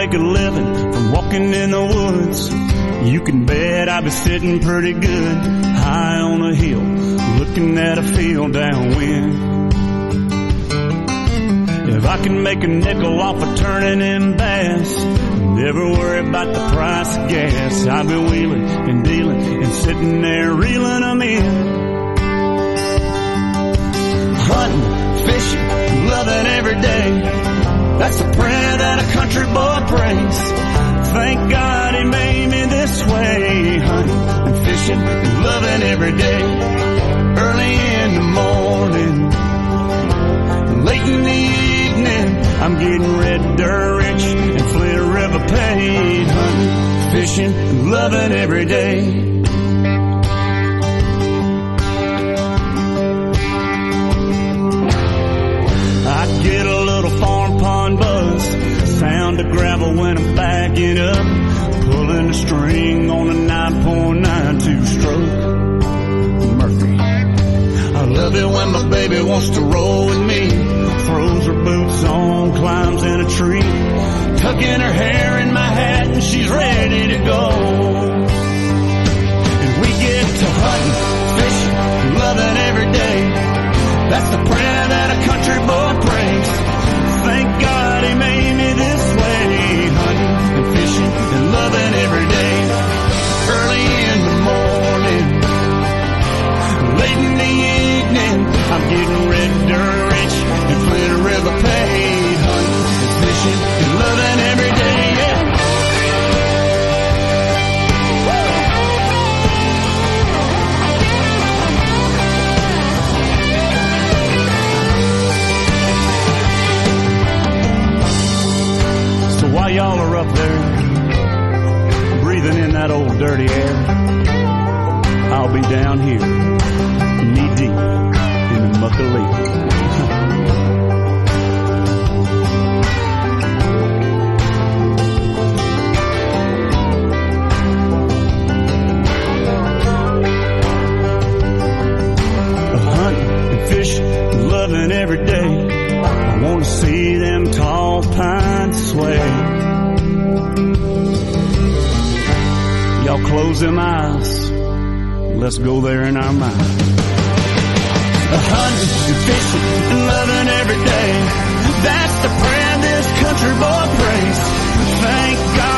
make a living from walking in the woods, you can bet I'd be sitting pretty good high on a hill, looking at a field downwind. If I can make a nickel off of turning in bass, never worry about the price of gas, I've been wheeling and dealing and sitting there reeling them in. Hunting, fishing, loving every day, that's the prayer that a country boy prays. Thank God he made me this way. Hunting and fishing and loving every day. Early in the morning, late in the evening, I'm getting red dirt rich and Flint River paid. Hunting, fishing and loving every day. Get a little farm pond buzz, sound of gravel when I'm backing up, pulling the string on a 9.9 two-stroke Murphy. I love it when my baby wants to roll with me, throws her boots on, climbs in a tree, tucking her hair in my hat and she's ready to go. And we get to hunting, fishing, loving every day, that's the prayer that a country boy prays. Thank God he made me this way. Hunting and fishing and loving every day. Early in the morning, late in the evening, I'm getting red dirt rich and Flint River paid. Hunting and fishing and loving every day, yeah. While y'all are up there, breathing in that old dirty air, I'll be down here, knee deep in the muck of leaves. Hunting and fishing, loving every day, I want to see them tall pines sway. Y'all close them eyes, let's go there in our mind. Hunting and fishing and loving every day, that's the prayer this country boy prays. Thank God